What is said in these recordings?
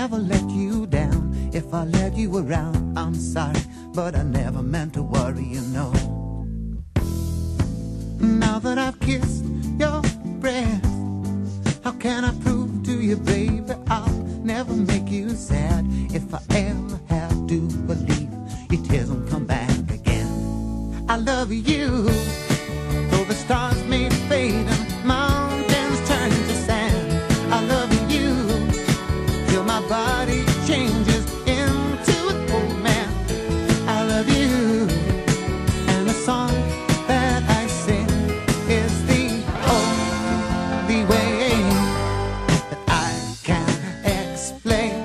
never let you down. If I let you around, I'm sorry, but I never meant to worry, you know. Now that I've kissed your breath, how can I prove to you, baby, I'll never make you sad. If I ever have to believe your tears won't come back again. I love you, though the stars may fade and mountains turn to sand. I love you, till my body changes into an old man. I love you, and the song that I sing is the only way that I can explain.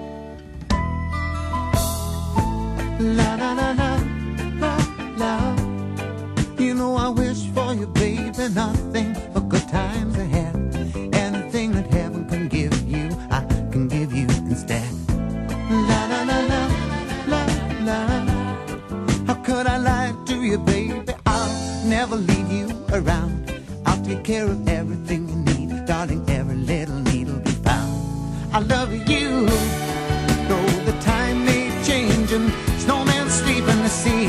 La la la la la la. You know I wish for you, baby, nothing but good times ahead. Anything that heaven can give you, I can give you instead. La la la la la la. How could I lie to you, baby? I'll never leave you around. I'll take care of everything you need, darling. Every little need will be found. I love you, though the time may change and snowmen sleep in the sea.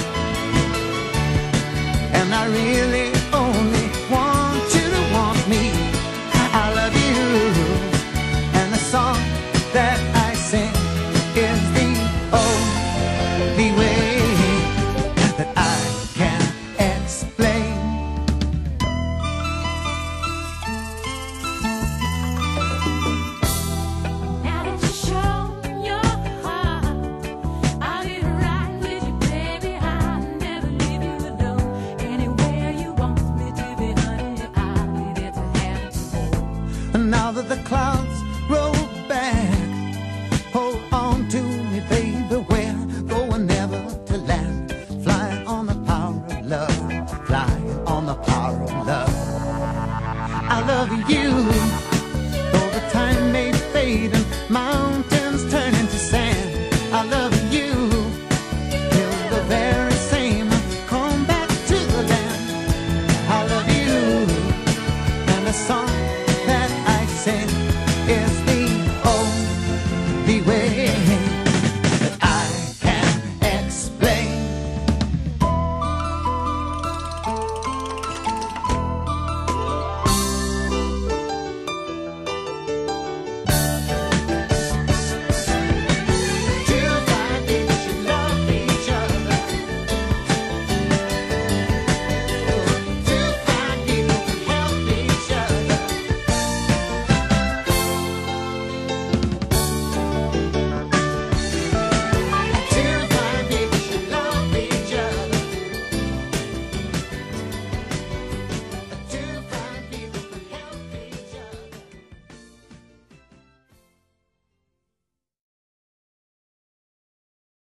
And I really only want you to want me. I love you, and the song that